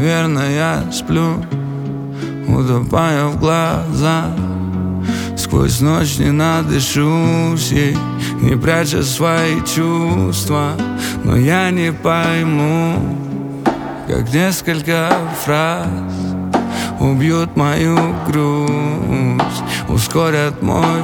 наверное, я сплю, утопая в глаза. Сквозь ночь не надышусь ей, не пряча свои чувства. Но я не пойму, как несколько фраз убьют мою грусть, ускорят мой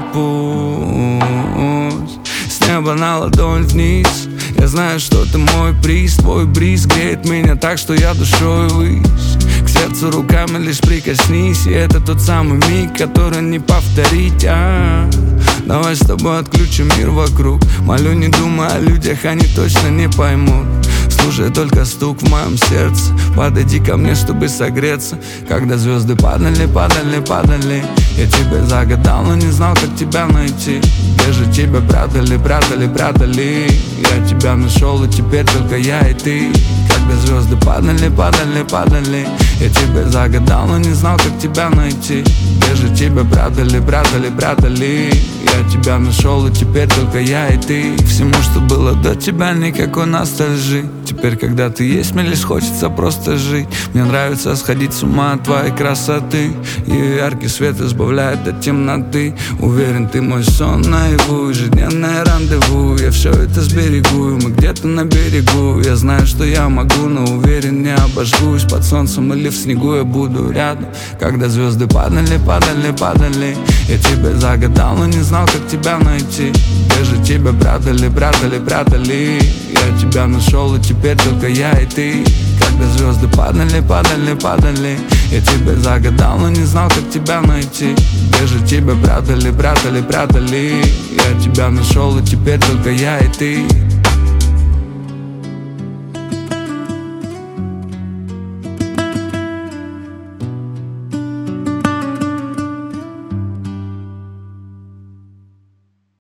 путь. С неба на ладонь вниз, я знаю, что ты мой приз. Твой бриз греет меня так, что я душой высь. К сердцу руками лишь прикоснись, и это тот самый миг, который не повторить. Давай с тобой отключим мир вокруг. Молю, не думай о людях, они точно не поймут. Слушай только стук в моем сердце. Подойди ко мне, чтобы согреться. Когда звезды падали, падали, падали, я тебя загадал, но не знал, как тебя найти. Где же тебя прятали, прятали, прятали? Я тебя нашел, и теперь только я и ты. Когда звезды падали, падали, падали, я тебя загадал, но не знал, как тебя найти. Где же тебя прятали, прятали, прятали? Я тебя нашел, и теперь только я и ты. Всему, что было до тебя, никакой ностальжи. Теперь, когда ты есть, мне лишь хочется просто жить. Мне нравится сходить с ума от твоей красоты. Ее яркий свет избавляет от темноты. Уверен, ты мой сон наяву, ежедневное рандеву. Я все это сберегу, и мы где-то на берегу. Я знаю, что я могу, но уверен, не обожгусь. Под солнцем или в снегу я буду рядом. Когда звезды падали, падали, падали, я тебя загадал, но не знал, как тебя найти. Где же тебя прятали, прятали, прятали? Я тебя нашел, и теперь только я и ты. Когда звезды падали, падали, падали, я тебя загадал, но не знал, как тебя найти. Где же тебя прятали, прятали, прятали? Я тебя нашел, и теперь только я и ты.